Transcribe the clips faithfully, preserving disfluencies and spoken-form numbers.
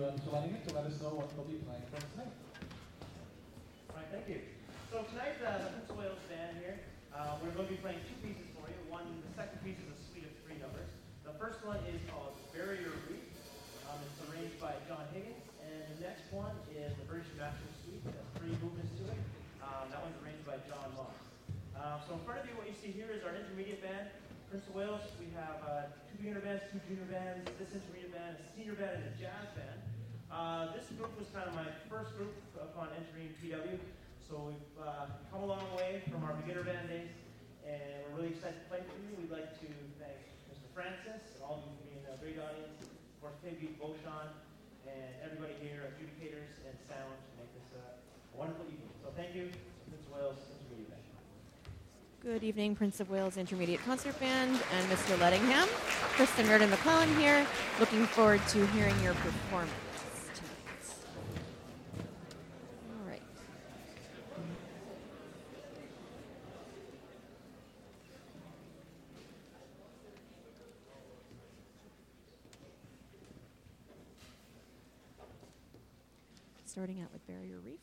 uh, Mister Lennigan to let us know what they'll be playing for us tonight. All right, thank you. So tonight, uh, the Prince of Wales Band here, uh, we're going to be playing two pieces for you. One, the second piece is a suite of three numbers. The first one is called Barrier Reef. Um, it's arranged by John Higgins. And the next one is the British National Suite. It has three movements to it. Um, that one's arranged by John Moss. Uh, so in front of you, what you see here is our intermediate band. Prince of Wales, we have uh, two beginner bands, two junior bands, this intermediate band, a senior band, and a jazz band. Uh, this group was kind of my first group upon entering P W. So we've uh, come a long way from our beginner band days, and we're really excited to play for you. We'd like to thank Mister Francis and all of you for being a great audience. Of course, Peggy, Beauchamp, and everybody here, adjudicators and sound, to make this a wonderful evening. So thank you, Prince of Wales Intermediate Band. Good evening, Prince of Wales Intermediate Concert Band and Mister Lettingham. Kristen Reardon McClellan here. Looking forward to hearing your performance tonight. All right. Starting out with Barrier Reef.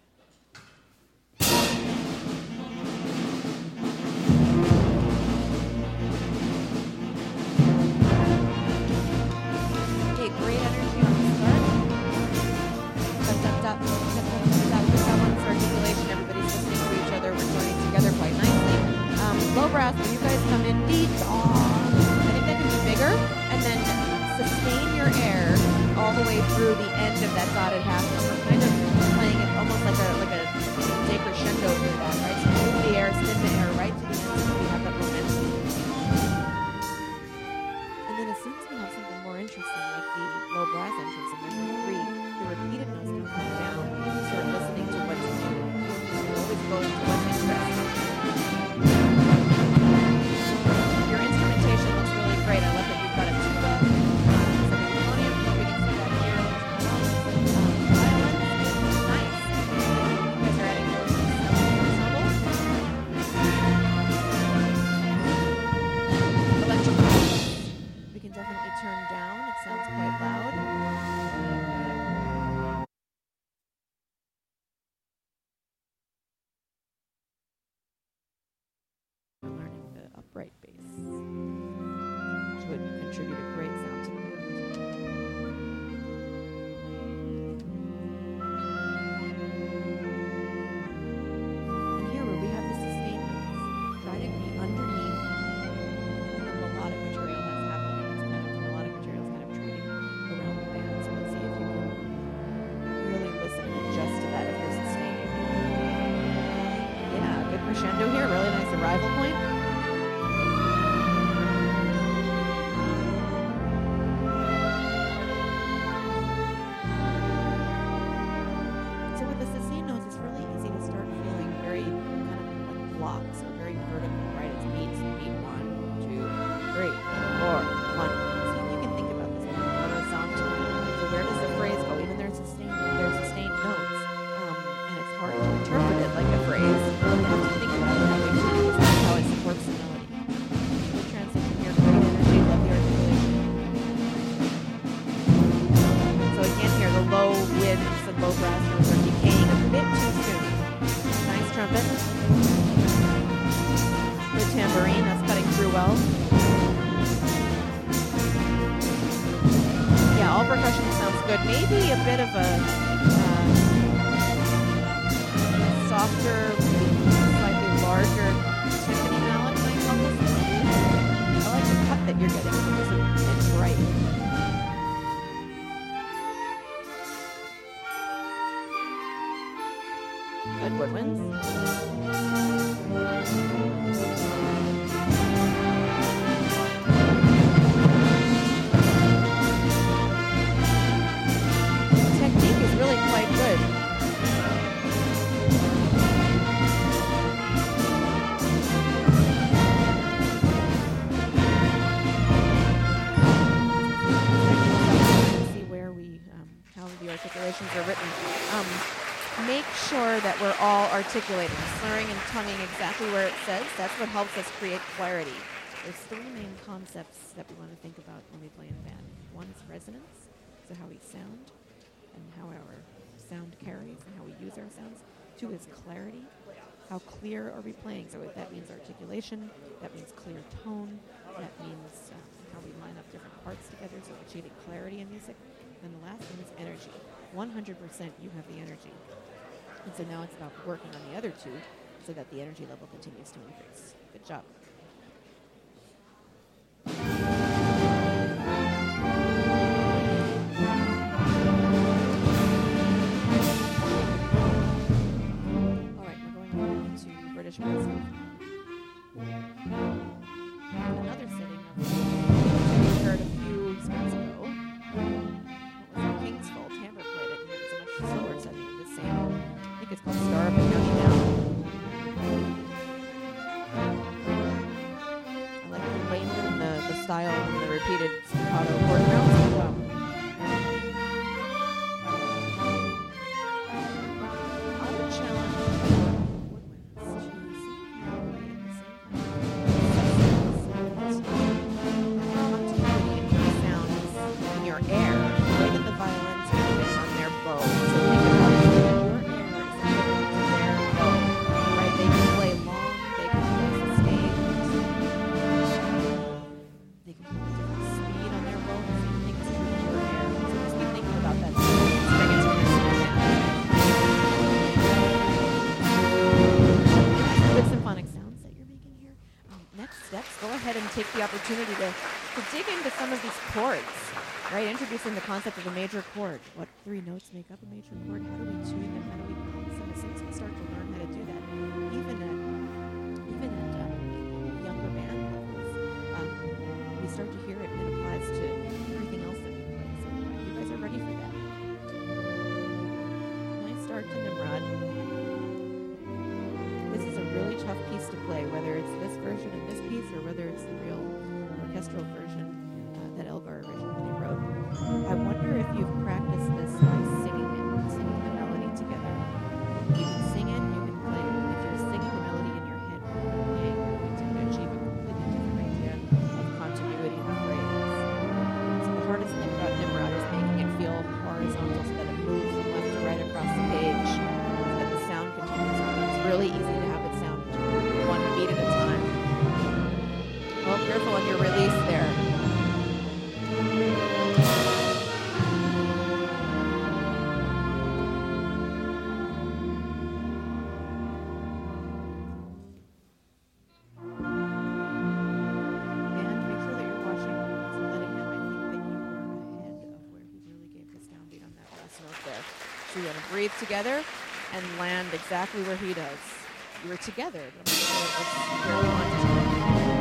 Great energy on the start. Dub, dub, dub, dub, dub, dub, dub, one's articulation. Everybody's listening to each other. We're joining together quite nicely. Um, low brass, when you guys come in, dee daw. I think that can be bigger. And then sustain your air all the way through the end of that dotted half number. Kind of playing it almost like a like a decrescendo through that, right? So move the air, spin the air right to the end so we have that momentum. And then as soon as we have something more interesting, like the low brass entrance in measure three, the repeated notes can come down. You start listening to what's needed. You always go into what's interesting. Your instrumentation looks really great. I love that you've got a tuba, um, some euphonium. We can see that here. Um, violins, nice. You guys are adding those ensembles. Electric bass. We can definitely turn down. It sounds quite loud. We're learning the upright bass, which would contribute a great sound to the band. And here where we have the sustained notes, try to be underneath the melodic material that's happening. It's kind of the melodic material is kind of trading around the band. So let's see if you can really listen and adjust to that if you're sustaining. Yeah, good crescendo here. Really nice arrival point. So with the sustained notes, it's really easy to start feeling very kind of like blocks or very vertical, right? It's beats, beat one, two, three, four, one. See if you can think about this horizontally. So where does the phrase go? Even there's sustained, there's sustained notes, um, and it's hard to interpret it like a phrase. You have to think about it that way too, because that's how it supports the melody. Good transition here, great energy, love the articulation. So again here, the low winds and low brass notes are decaying a bit too soon. Nice trumpet. Good tambourine, that's cutting through well. Yeah, all percussion sounds good. Maybe a bit of a uh, softer, slightly larger timpani mallet might help us. I like the cut that you're getting. It's, it's bright. Good woodwinds. Technique is really quite good. See where we, um, how the articulations are written. Um, make sure that we're all articulating, slurring and tonguing exactly where it says. That's what helps us create clarity. There's three main concepts that we want to think about when we play in band. One is resonance, so how we sound. and how our sound carries and how we use our sounds. Two is clarity. How clear are we playing? So that means articulation, that means clear tone, that means um, how we line up different parts together, so achieving clarity in music. And the last one is energy. one hundred percent you have the energy. And so now it's about working on the other two so that the energy level continues to increase. Good job. Another setting of we heard a few spots ago. What was it? Kingsful. Tamper played it, and it was a much slower setting of the same. I think it's called Star Up and Counting Down. I like the lane and the, the style and the repeated staccato chord rounds as well. Take the opportunity to, to dig into some of these chords, right? Introducing the concept of a major chord. What three notes make up a major chord? How do we tune them? How do we balance them? As soon as we start to learn how to do that, even at even at um, younger band levels, um, we start to hear it and it applies to everything else that we play. So you guys are ready for that. Nice start to Nimrod. This is a really tough piece to play, whether it's this version of this piece or whether it's the real orchestral version uh, that Elgar originally wrote. I wonder if you've practiced this by singing it, singing the melody together. You can sing it, you can play it. If you're singing the melody in your head while you're playing, you're going to achieve a completely different idea of continuity in the phrase. So the hardest thing about Nimrod is making it feel horizontal so that it moves from left to right across the page, so that the sound continues on. It's really easy to have it sound one beat at a time. Oh, careful on your release there. And make sure that you're watching letting him. I think that you are ahead of where he really gave this downbeat on that last note there. So you want to breathe together and land exactly where he does. You were together, but I'm going to go with where we want to.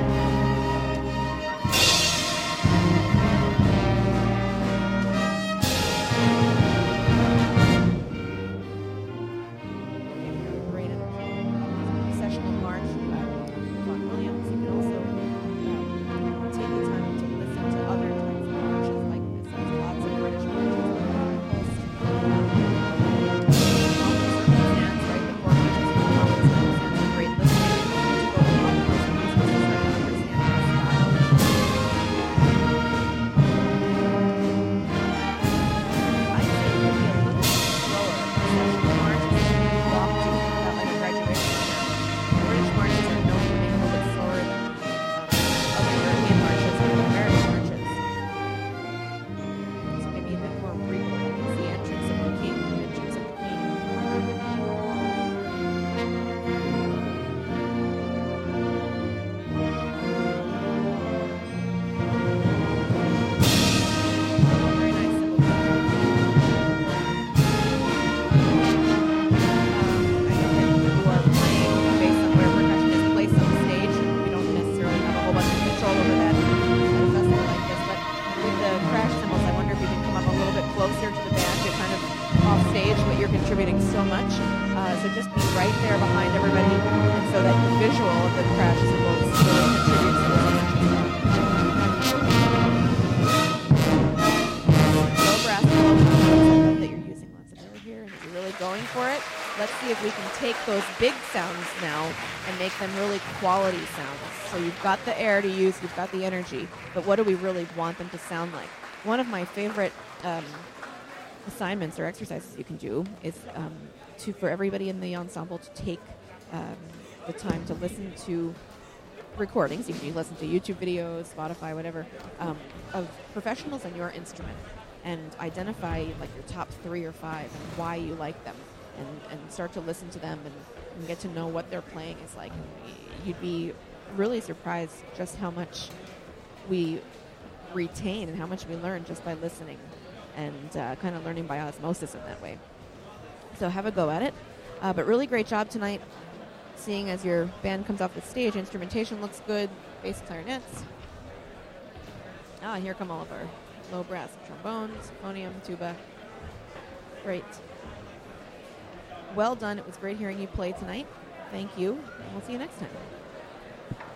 Great energy. Sessional march, uh, Vaughan Williams. You can also uh, take the time to listen to other types of marches like this. There's lots of British marches. Those big sounds now and make them really quality sounds. So you've got the air to use, you've got the energy, but what do we really want them to sound like? One of my favorite um, assignments or exercises you can do is um, to for everybody in the ensemble to take um, the time to listen to recordings. You can listen to YouTube videos, Spotify, whatever, um, of professionals in your instrument, and identify like your top three or five and why you like them, and, and start to listen to them and, and get to know what their playing is like. And y- you'd be really surprised just how much we retain and how much we learn just by listening and uh, kind of learning by osmosis in that way. So have a go at it. Uh, but really great job tonight. Seeing as your band comes off the stage, instrumentation looks good, bass, clarinets. Ah, here come all of our low brass trombones, euphonium, tuba. Great. Well done. It was great hearing you play tonight. Thank you, and we'll see you next time.